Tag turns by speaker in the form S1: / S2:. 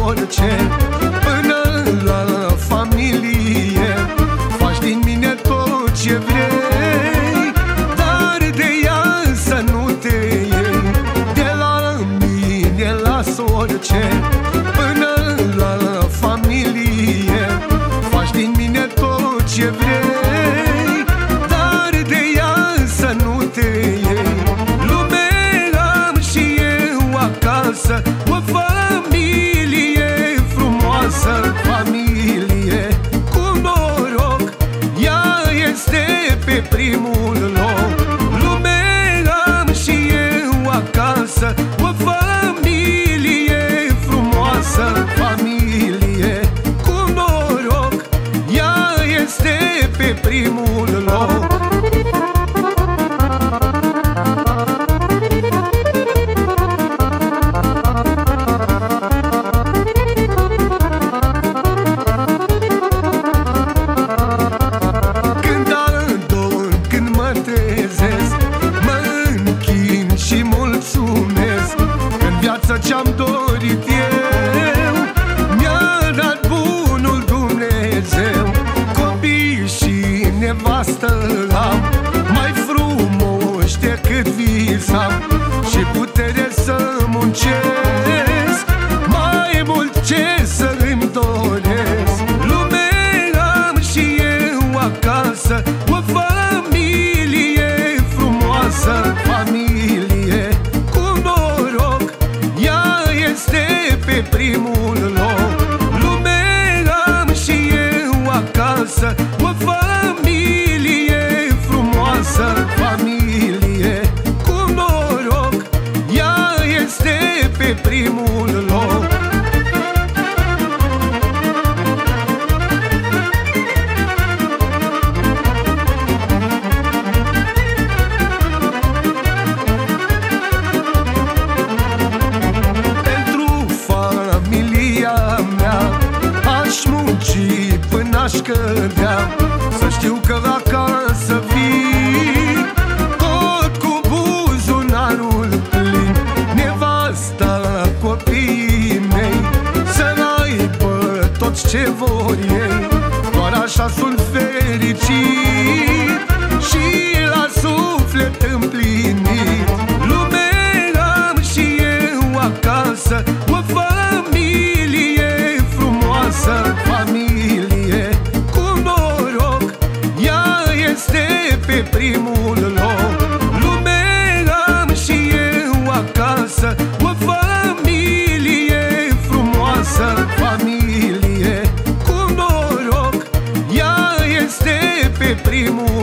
S1: orice, până la familie. Faci din mine tot ce vrei, dar de ea să nu te iei. De la mine las orice, până la familie. Faci din mine tot ce vrei, dar de ea să nu te iei. Lume am și eu acasă, o familie frumoasă, familie cu noroc, ea este pe primul loc. Lume am și eu acasă, o familie frumoasă, familie cu noroc, ea este pe primul loc. Ce-am dorit eu mi-a dat bunul Dumnezeu. Copii și nevastă am, mai frumoși decât visam, și putere să muncesc, mai mult ce să îmi doresc. Lume am și eu acasă, o familie frumoasă, familie cu noroc, este pe primul loc. Lume am și eu acasă, o familie frumoasă, familie cu noroc, ea este pe primul loc. Aș cădea, să știu că acasă vii tot cu buzunarul plin. Nevasta, copiii mei să aibă tot ce vor ei, doar așa sunt fericit și la suflet împlinit. Lume am și eu acasă, o familie frumoasă, familie cu noroc, ea este pe primul loc. Lume am și eu acasă, o familie frumoasă, familie cu noroc, ea este pe primul